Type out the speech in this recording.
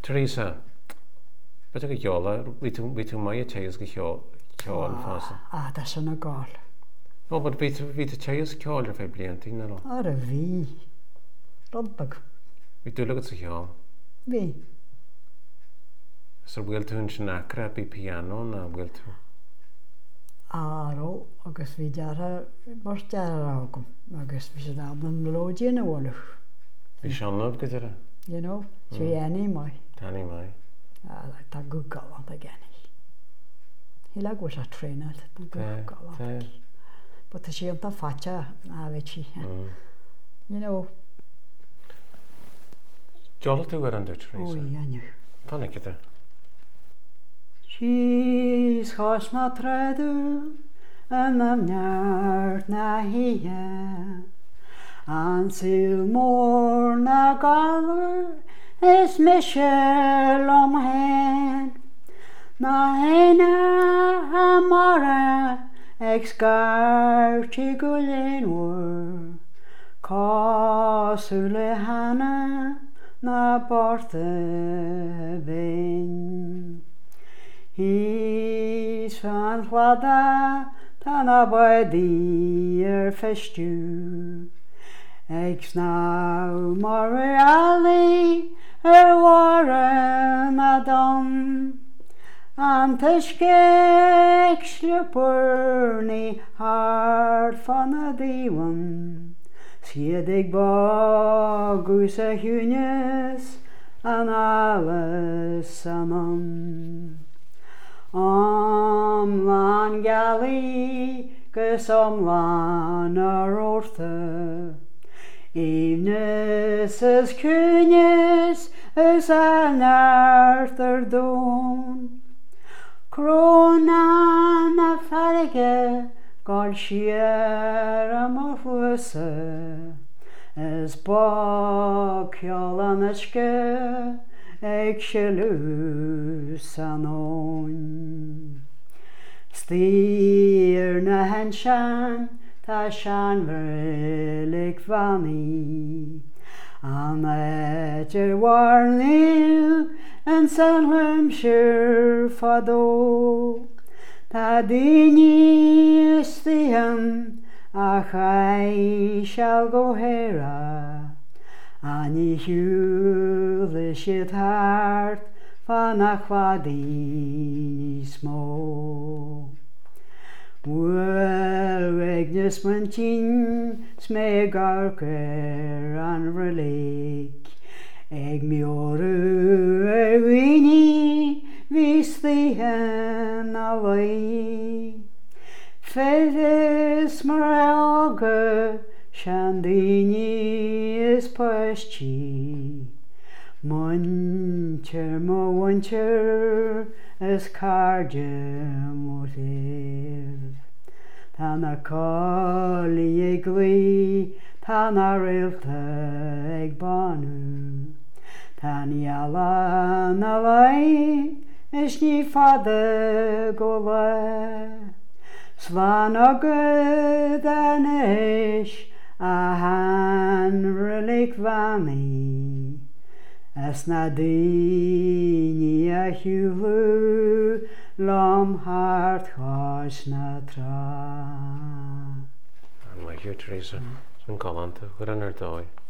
Teresa, beth ag geola, vi tú mai a teis go ceol fása. Tá sin a gáil. No, but vi a teis ceol ar fé bliantí na ro. Ar a bhí. Rodbag. Vi tú legad sa ceol. Bhí. Sa bhfuil tú sin acra bí piano na bhfuil tú. Áró agus bhí deara mar deara ágam agus bhí sé dáb an melódí na bhilach. Bhí seanmh go dara. You know, so any mai. Tánaí mai. Tá go galant a gceannig. Hí le go a tréna go galant. But tá sé an tá faite a bheití. You know. Geola tú ar an dúir, Teresa? Ui, aniu. Tána gyda. She's chos na tredu yn ymneart na hia an syl môr na galwr is Michel om hen na hena amara ex garti gulenwr cosule hana na borthe ben. Hys van chwada tan a baedi festu. Egs now mar ali waren adam. Anteskek slupurni hart van a diwan. Siedig bagus a hunes an alles anon. Lan gali gus lan ar orthe. Evenes as kunes as an arthur don. Krona na farige gal shier am orfuse. As bog an eske ag shelus anon. Styr na henshan ta shan verlik vani. An etter warnil en Sanhamshire fado. Ta dini stihan ach I shall go hera. Ani húle siad hart fan a chwadí smó. Wel regnes man tin sme garker an relik. Eg mi oru wini vis the hen away. Fedes mar Shandini is paschi. Muncher mo wancher as carja motiv. Tana kali egli, tana rilta eg banu. Taniala nalai is ni fada gola. Svanogud anish a han relik vani. As na dini a hulu lom hart chos na tra. An mai hiú, Teresa, san galanta, chuir an ar dói.